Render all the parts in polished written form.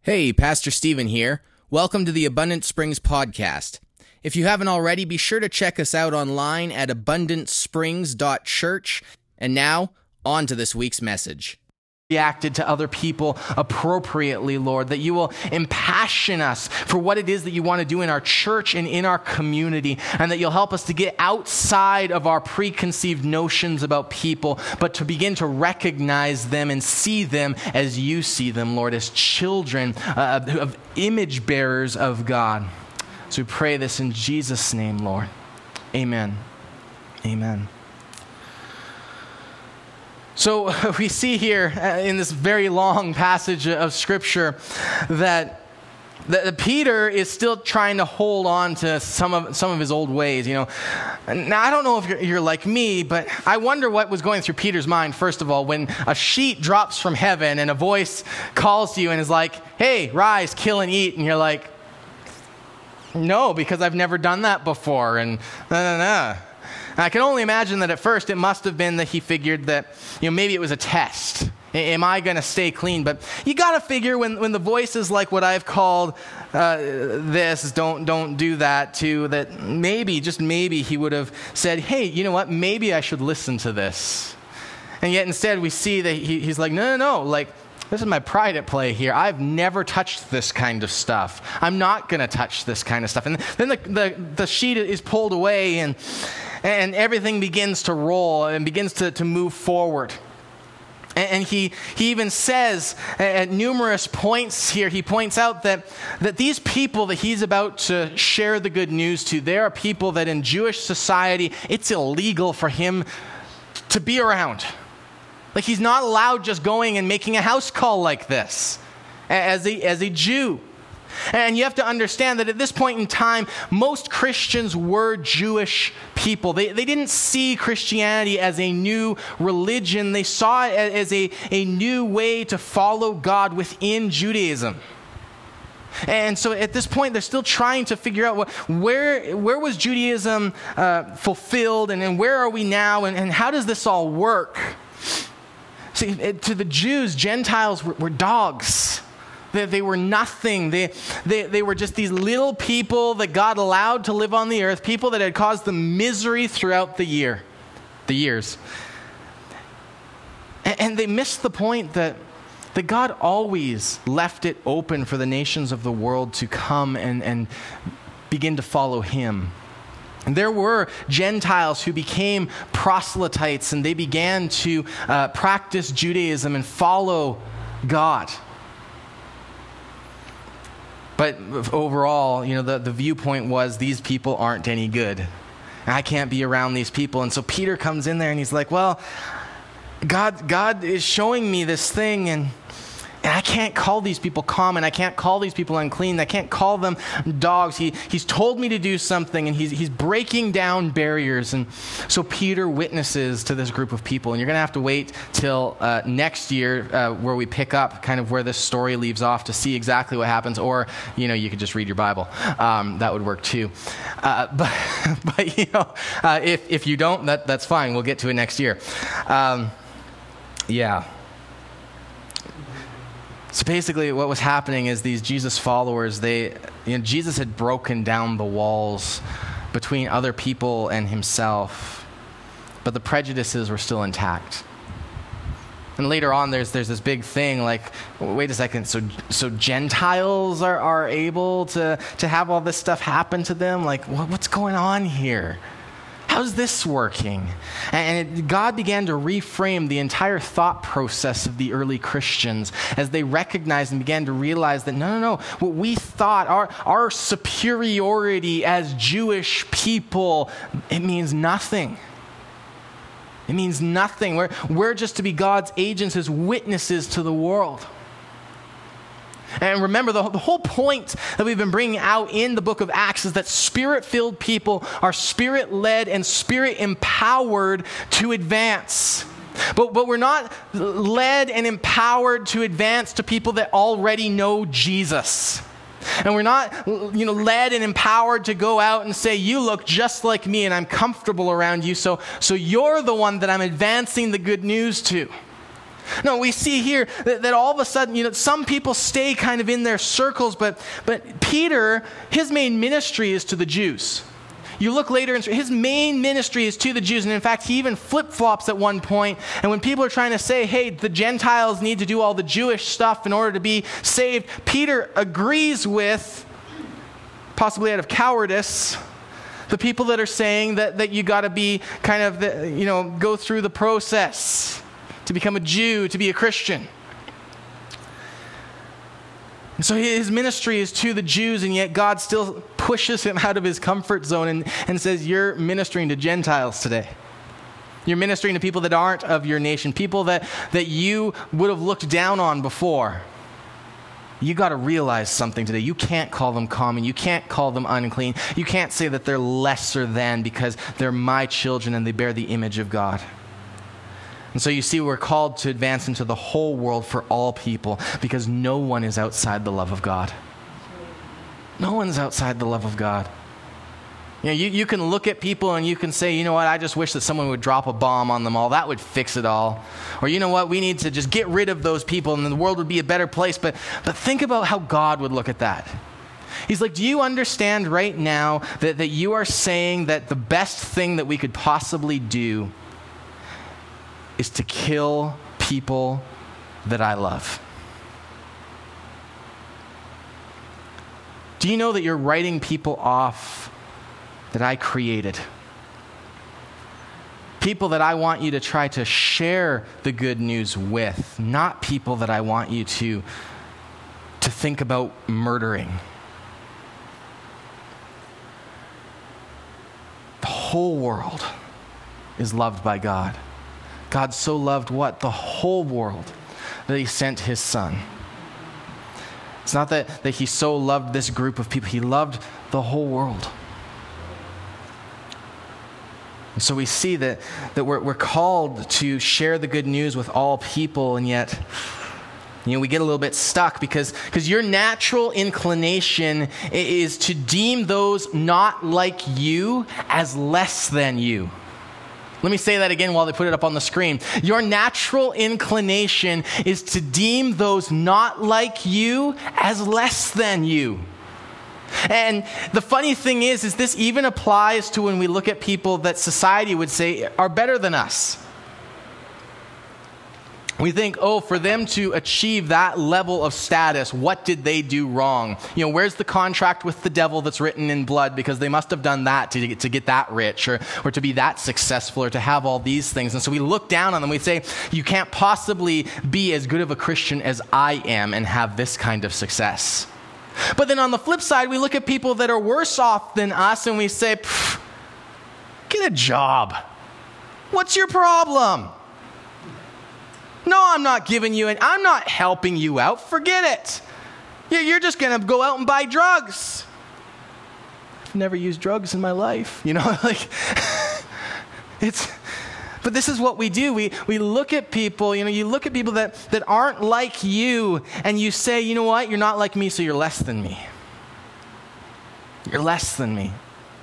Hey, Pastor Stephen here. Welcome to the Abundant Springs podcast. If you haven't already, be sure to check us out online at abundantsprings.church. And now, on to this week's message. Reacted to other people appropriately, Lord, that you will impassion us for what it is that you want to do in our church and in our community, and that you'll help us to get outside of our preconceived notions about people, but to begin to recognize them and see them as you see them, Lord, as children of image bearers of God. So we pray this in Jesus' name, Lord. Amen. Amen. So we see here in this very long passage of Scripture that Peter is still trying to hold on to some of his old ways. You know, now I don't know if you're like me, but I wonder what was going through Peter's mind. First of all, when a sheet drops from heaven and a voice calls to you and is like, "Hey, rise, kill and eat," and you're like, "No, because I've never done that before," and no. I can only imagine that at first it must have been that he figured that, maybe it was a test. Am I going to stay clean? But you got to figure when the voice is like what I've called this, don't do that too, that maybe, just maybe he would have said, "Hey, you know what? Maybe I should listen to this." And yet instead we see that he's like, no, like, this is my pride at play here. I've never touched this kind of stuff. I'm not going to touch this kind of stuff. And then the sheet is pulled away and everything begins to roll and begins to move forward. And he even says at numerous points here, he points out that these people that he's about to share the good news to, they are people that in Jewish society, it's illegal for him to be around. Like, he's not allowed just going and making a house call like this as a Jew. And you have to understand that at this point in time, most Christians were Jewish people. They didn't see Christianity as a new religion. They saw it as a new way to follow God within Judaism. And so at this point, they're still trying to figure out where was Judaism fulfilled, and where are we now, and how does this all work? See, to the Jews, Gentiles were dogs. They were nothing. They were just these little people that God allowed to live on the earth, people that had caused them misery throughout the years. And they missed the point that God always left it open for the nations of the world to come and begin to follow him. And there were Gentiles who became proselytes, and they began to practice Judaism and follow God. But overall, the viewpoint was these people aren't any good. I can't be around these people. And so Peter comes in there and he's like, well, God is showing me this thing, and I can't call these people common. I can't call these people unclean. I can't call them dogs. He's told me to do something, and he's breaking down barriers. And so Peter witnesses to this group of people. And you're going to have to wait till next year where we pick up kind of where this story leaves off to see exactly what happens. Or, you could just read your Bible. That would work too. But if you don't, that's fine. We'll get to it next year. Yeah. So basically what was happening is these Jesus followers, Jesus had broken down the walls between other people and himself, but the prejudices were still intact. And later on, there's this big thing like, wait a second, so Gentiles are able to have all this stuff happen to them? Like, what's going on here? How's this working? And God began to reframe the entire thought process of the early Christians as they recognized and began to realize that no. What we thought, our superiority as Jewish people, it means nothing. It means nothing. We're just to be God's agents as witnesses to the world. And remember, the whole point that we've been bringing out in the book of Acts is that Spirit-filled people are Spirit-led and Spirit-empowered to advance. But we're not led and empowered to advance to people that already know Jesus. And we're not, led and empowered to go out and say, you look just like me and I'm comfortable around you, so you're the one that I'm advancing the good news to. No, we see here that all of a sudden, some people stay kind of in their circles, but Peter, his main ministry is to the Jews. You look later, his main ministry is to the Jews. And in fact, he even flip-flops at one point. And when people are trying to say, hey, the Gentiles need to do all the Jewish stuff in order to be saved, Peter agrees with, possibly out of cowardice, the people that are saying that you got to be kind of, go through the process to become a Jew, to be a Christian. And so his ministry is to the Jews, and yet God still pushes him out of his comfort zone and says, you're ministering to Gentiles today. You're ministering to people that aren't of your nation, people that you would have looked down on before. You got to realize something today. You can't call them common. You can't call them unclean. You can't say that they're lesser than, because they're my children and they bear the image of God. And so you see, we're called to advance into the whole world for all people, because no one is outside the love of God. No one's outside the love of God. You can look at people and you can say, you know what, I just wish that someone would drop a bomb on them all. That would fix it all. Or you know what, we need to just get rid of those people and the world would be a better place. But think about how God would look at that. He's like, do you understand right now that you are saying that the best thing that we could possibly do is to kill people that I love? Do you know that you're writing people off that I created? People that I want you to try to share the good news with, not people that I want you to think about murdering. The whole world is loved by God. God so loved what? The whole world, that he sent his son. It's not that he so loved this group of people. He loved the whole world. And so we see that we're called to share the good news with all people, and yet, we get a little bit stuck because your natural inclination is to deem those not like you as less than you. Let me say that again while they put it up on the screen. Your natural inclination is to deem those not like you as less than you. And the funny thing is this even applies to when we look at people that society would say are better than us. We think, for them to achieve that level of status, what did they do wrong? Where's the contract with the devil that's written in blood? Because they must have done that to get that rich or to be that successful or to have all these things. And so we look down on them. We say, you can't possibly be as good of a Christian as I am and have this kind of success. But then on the flip side, we look at people that are worse off than us and we say, get a job. What's your problem? No, I'm not giving you I'm not helping you out. Forget it. You're just going to go out and buy drugs. I've never used drugs in my life. But this is what we do. We look at people, you look at people that aren't like you, and you say, you know what, you're not like me, so you're less than me. You're less than me.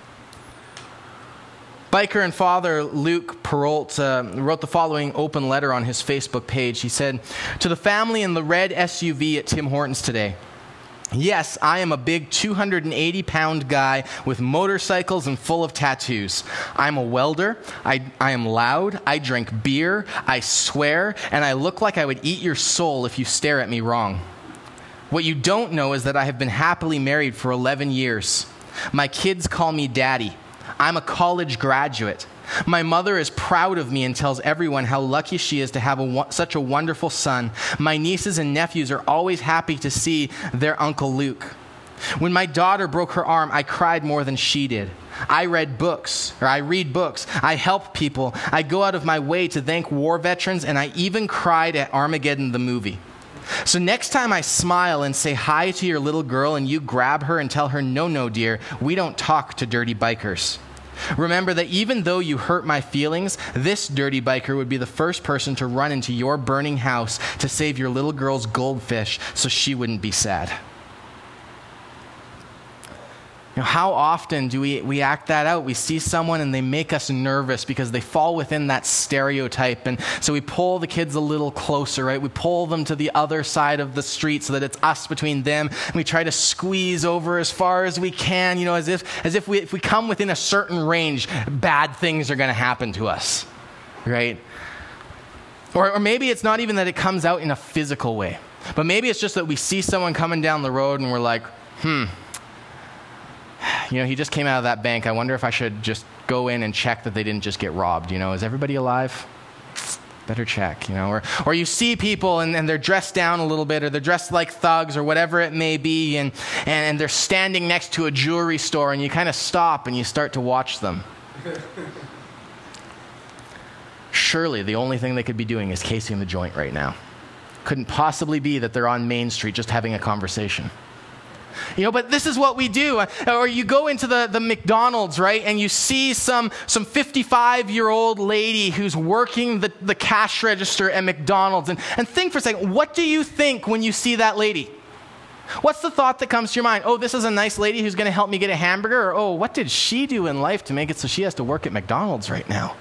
Biker and father Luke Perrault wrote the following open letter on his Facebook page. He said, to the family in the red SUV at Tim Hortons today, yes, I am a big 280-pound guy with motorcycles and full of tattoos. I'm a welder. I am loud. I drink beer. I swear. And I look like I would eat your soul if you stare at me wrong. What you don't know is that I have been happily married for 11 years. My kids call me daddy. I'm a college graduate. My mother is proud of me and tells everyone how lucky she is to have such a wonderful son. My nieces and nephews are always happy to see their Uncle Luke. When my daughter broke her arm, I cried more than she did. I read books. I help people. I go out of my way to thank war veterans, and I even cried at Armageddon the movie. So next time I smile and say hi to your little girl and you grab her and tell her, no, dear, we don't talk to dirty bikers. Remember that even though you hurt my feelings, this dirty biker would be the first person to run into your burning house to save your little girl's goldfish so she wouldn't be sad. How often do we act that out? We see someone and they make us nervous because they fall within that stereotype. And so we pull the kids a little closer, right? We pull them to the other side of the street so that it's us between them. And we try to squeeze over as far as we can, as if we come within a certain range, bad things are going to happen to us, right? Or maybe it's not even that it comes out in a physical way, but maybe it's just that we see someone coming down the road and we're like, he just came out of that bank. I wonder if I should just go in and check that they didn't just get robbed. Is everybody alive? Better check, Or you see people and they're dressed down a little bit, or they're dressed like thugs or whatever it may be, and they're standing next to a jewelry store, and you kind of stop and you start to watch them. Surely the only thing they could be doing is casing the joint right now. Couldn't possibly be that they're on Main Street just having a conversation. But this is what we do. Or you go into the McDonald's, right? And you see some 55-year-old lady who's working the cash register at McDonald's. And think for a second, what do you think when you see that lady? What's the thought that comes to your mind? Oh, this is a nice lady who's going to help me get a hamburger? Or, oh, what did she do in life to make it so she has to work at McDonald's right now?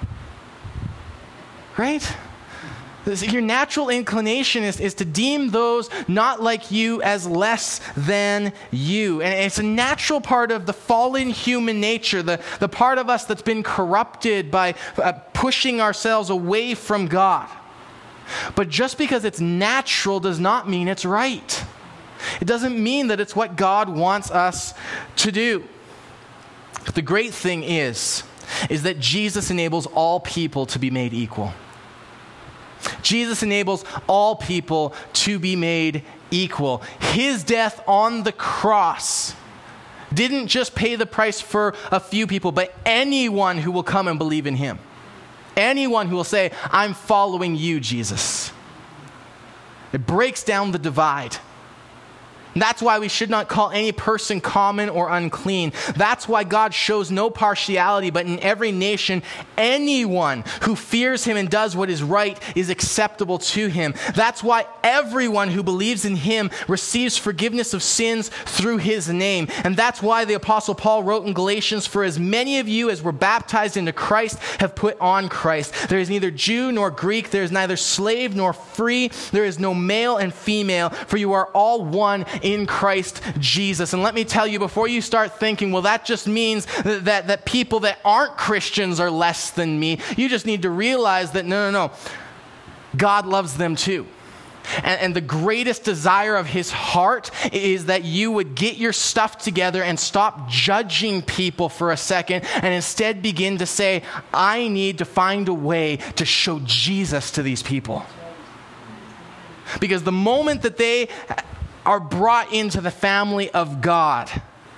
Right? Your natural inclination is to deem those not like you as less than you. And it's a natural part of the fallen human nature, the part of us that's been corrupted by pushing ourselves away from God. But just because it's natural does not mean it's right. It doesn't mean that it's what God wants us to do. But the great thing is that Jesus enables all people to be made equal. Jesus enables all people to be made equal. His death on the cross didn't just pay the price for a few people, but anyone who will come and believe in him. Anyone who will say, I'm following you, Jesus. It breaks down the divide. That's why we should not call any person common or unclean. That's why God shows no partiality, but in every nation, anyone who fears him and does what is right is acceptable to him. That's why everyone who believes in him receives forgiveness of sins through his name. And that's why the Apostle Paul wrote in Galatians, for as many of you as were baptized into Christ have put on Christ. There is neither Jew nor Greek. There is neither slave nor free. There is no male and female, for you are all one in Christ Jesus. And let me tell you, before you start thinking, well, that just means that people that aren't Christians are less than me, you just need to realize that no. God loves them too. And the greatest desire of his heart is that you would get your stuff together and stop judging people for a second and instead begin to say, I need to find a way to show Jesus to these people. Because the moment that they are brought into the family of God,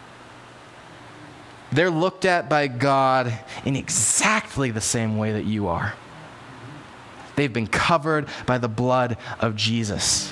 they're looked at by God in exactly the same way that you are. They've been covered by the blood of Jesus.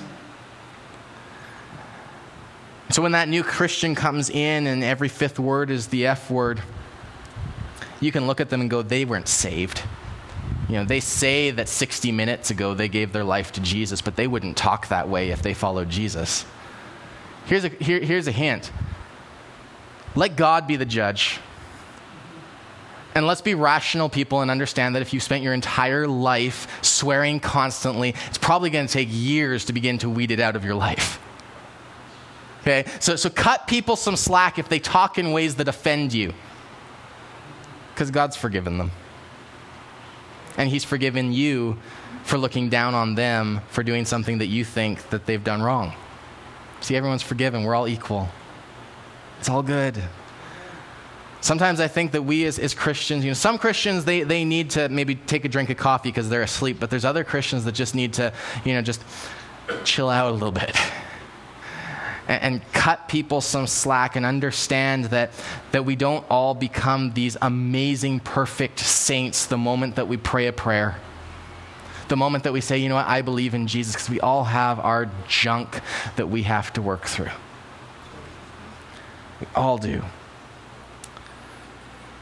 So when that new Christian comes in and every fifth word is the F word, you can look at them and go, they weren't saved. They say that 60 minutes ago they gave their life to Jesus, but they wouldn't talk that way if they followed Jesus. Here's a hint. Let God be the judge. And let's be rational people and understand that if you spent your entire life swearing constantly, it's probably going to take years to begin to weed it out of your life. Okay? So cut people some slack if they talk in ways that offend you. Because God's forgiven them. And he's forgiven you for looking down on them for doing something that you think that they've done wrong. See, everyone's forgiven. We're all equal. It's all good. Sometimes I think that we as Christians, some Christians, they need to maybe take a drink of coffee because they're asleep, but there's other Christians that just need to, just chill out a little bit and cut people some slack and understand that we don't all become these amazing, perfect saints the moment that we pray a prayer. The moment that we say, you know what, I believe in Jesus, because we all have our junk that we have to work through. We all do.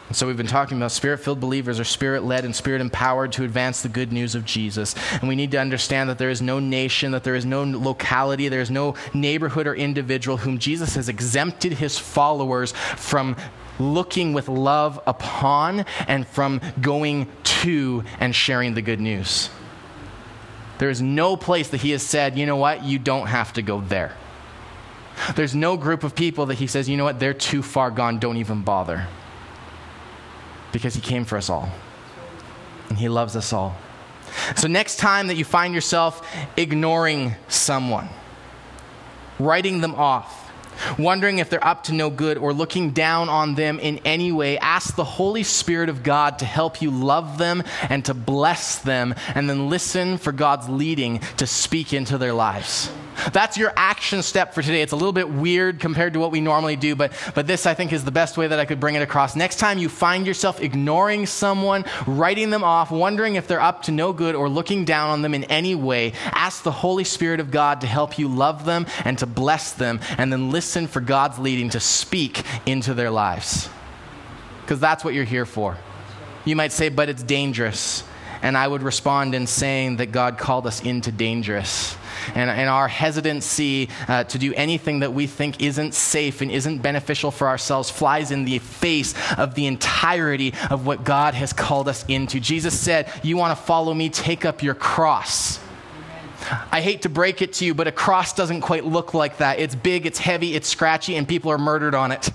So we've been talking about spirit-filled believers are spirit-led and spirit-empowered to advance the good news of Jesus. And we need to understand that there is no nation, that there is no locality, there is no neighborhood or individual whom Jesus has exempted his followers from looking with love upon and from going to and sharing the good news. There is no place that he has said, you know what, you don't have to go there. There's no group of people that he says, you know what, they're too far gone, don't even bother. Because he came for us all. And he loves us all. So next time that you find yourself ignoring someone, writing them off, wondering if they're up to no good or looking down on them in any way, ask the Holy Spirit of God to help you love them and to bless them, and then listen for God's leading to speak into their lives. That's your action step for today. It's a little bit weird compared to what we normally do, but this, I think, is the best way that I could bring it across. Next time you find yourself ignoring someone, writing them off, wondering if they're up to no good or looking down on them in any way, ask the Holy Spirit of God to help you love them and to bless them, and then listen for God's leading to speak into their lives. Because that's what you're here for. You might say, but it's dangerous. And I would respond in saying that God called us into dangerous. And our hesitancy to do anything that we think isn't safe and isn't beneficial for ourselves flies in the face of the entirety of what God has called us into. Jesus said, you want to follow me, take up your cross. I hate to break it to you, but a cross doesn't quite look like that. It's big, it's heavy, it's scratchy, and people are murdered on it.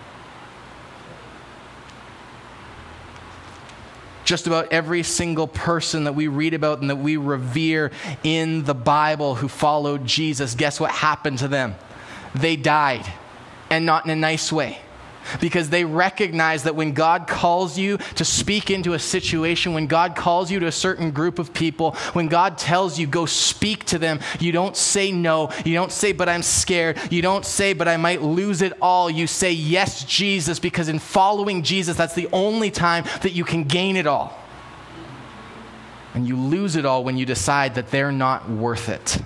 Just about every single person that we read about and that we revere in the Bible who followed Jesus, guess what happened to them? They died, and not in a nice way. Because they recognize that when God calls you to speak into a situation, when God calls you to a certain group of people, when God tells you go speak to them, you don't say no. You don't say, but I'm scared. You don't say, but I might lose it all. You say, yes, Jesus, because in following Jesus, that's the only time that you can gain it all. And you lose it all when you decide that they're not worth it.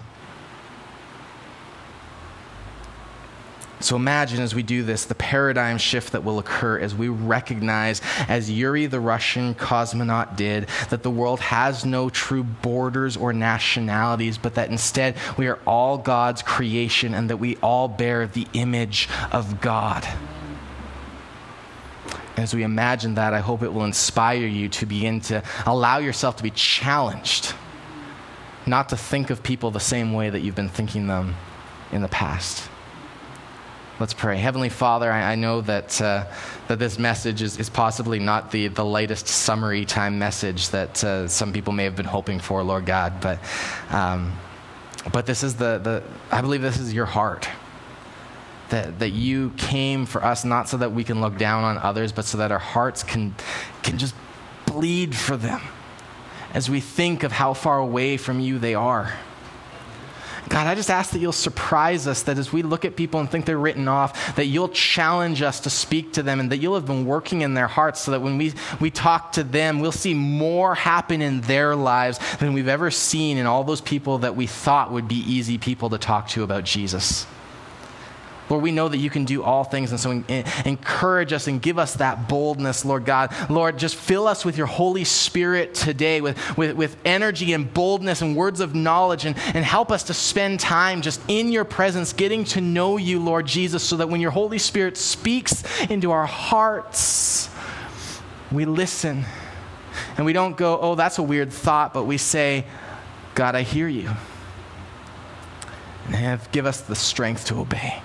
So imagine as we do this, the paradigm shift that will occur as we recognize, as Yuri the Russian cosmonaut did, that the world has no true borders or nationalities, but that instead we are all God's creation and that we all bear the image of God. As we imagine that, I hope it will inspire you to begin to allow yourself to be challenged, not to think of people the same way that you've been thinking them in the past. Let's pray. Heavenly Father, I know that this message is possibly not the lightest summary time message that some people may have been hoping for, Lord God, but this is I believe this is your heart. That you came for us not so that we can look down on others, but so that our hearts can just bleed for them as we think of how far away from you they are. God, I just ask that you'll surprise us, that as we look at people and think they're written off, that you'll challenge us to speak to them and that you'll have been working in their hearts so that when we talk to them, we'll see more happen in their lives than we've ever seen in all those people that we thought would be easy people to talk to about Jesus. Lord, we know that you can do all things, and so encourage us and give us that boldness, Lord God. Lord, just fill us with your Holy Spirit today, with energy and boldness and words of knowledge, and help us to spend time just in your presence, getting to know you, Lord Jesus, so that when your Holy Spirit speaks into our hearts, we listen. And we don't go, oh, that's a weird thought, but we say, God, I hear you. And give us the strength to obey.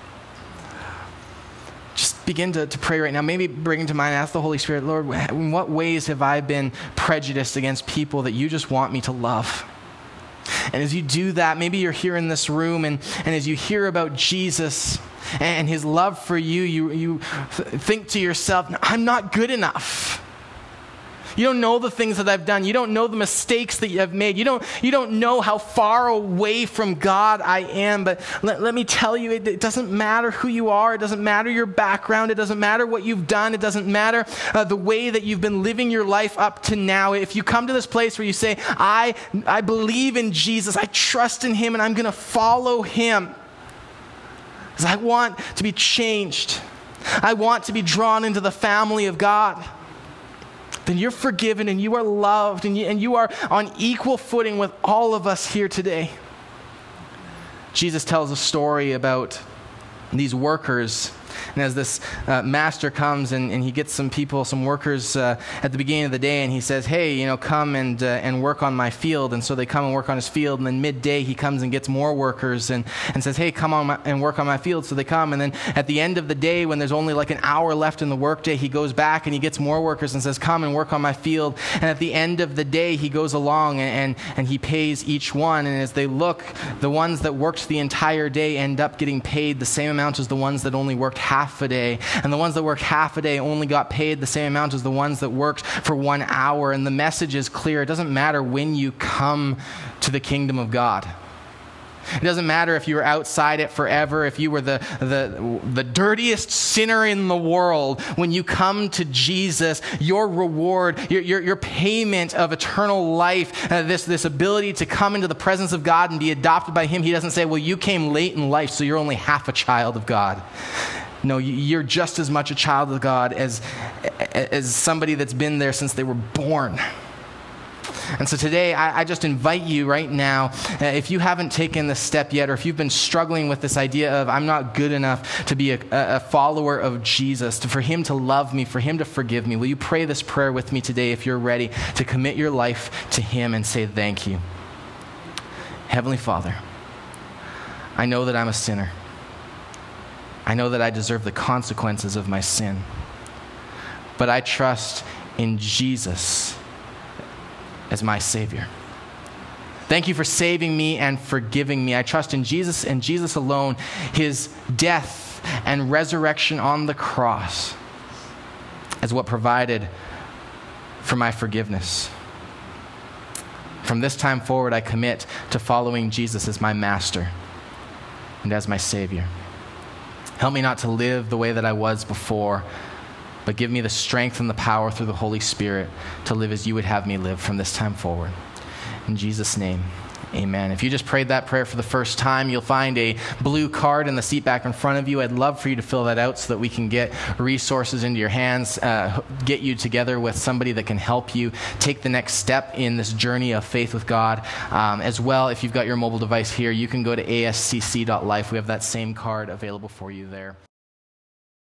Just begin to pray right now. Maybe bring to mind, ask the Holy Spirit, Lord, in what ways have I been prejudiced against people that you just want me to love? And as you do that, maybe you're here in this room, and as you hear about Jesus and his love for you, you think to yourself, I'm not good enough. You don't know the things that I've done. You don't know the mistakes that I've made. You don't know how far away from God I am. But let me tell you, it doesn't matter who you are. It doesn't matter your background. It doesn't matter what you've done. It doesn't matter the way that you've been living your life up to now. If you come to this place where you say, I believe in Jesus, I trust in him, and I'm going to follow him because I want to be changed. I want to be drawn into the family of God, then you're forgiven and you are loved and you are on equal footing with all of us here today. Jesus tells a story about these workers. And as this master comes and he gets some workers at the beginning of the day, and he says, hey, come and work on my field. And so they come and work on his field. And then midday he comes and gets more workers and says, hey, come on and work on my field. So they come. And then at the end of the day, when there's only like an hour left in the workday, he goes back and he gets more workers and says, come and work on my field. And at the end of the day, he goes along and he pays each one. And as they look, the ones that worked the entire day end up getting paid the same amount as the ones that only worked half a day. And the ones that worked half a day only got paid the same amount as the ones that worked for 1 hour. And the message is clear. It doesn't matter when you come to the kingdom of God. It doesn't matter if you were outside it forever, if you were the dirtiest sinner in the world. When you come to Jesus, your reward, your payment of eternal life, this ability to come into the presence of God and be adopted by Him, He doesn't say, well, you came late in life, so you're only half a child of God. No, you're just as much a child of God as somebody that's been there since they were born. And so today, I just invite you right now, if you haven't taken this step yet, or if you've been struggling with this idea of I'm not good enough to be a follower of Jesus, for Him to love me, for Him to forgive me, will you pray this prayer with me today if you're ready to commit your life to Him and say thank you? Heavenly Father, I know that I'm a sinner. I know that I deserve the consequences of my sin. But I trust in Jesus as my Savior. Thank you for saving me and forgiving me. I trust in Jesus and Jesus alone, His death and resurrection on the cross as what provided for my forgiveness. From this time forward, I commit to following Jesus as my master and as my Savior. Help me not to live the way that I was before, but give me the strength and the power through the Holy Spirit to live as you would have me live from this time forward. In Jesus' name, amen. If you just prayed that prayer for the first time, you'll find a blue card in the seat back in front of you. I'd love for you to fill that out so that we can get resources into your hands, get you together with somebody that can help you take the next step in this journey of faith with God. As well, if you've got your mobile device here, you can go to ascc.life. We have that same card available for you there.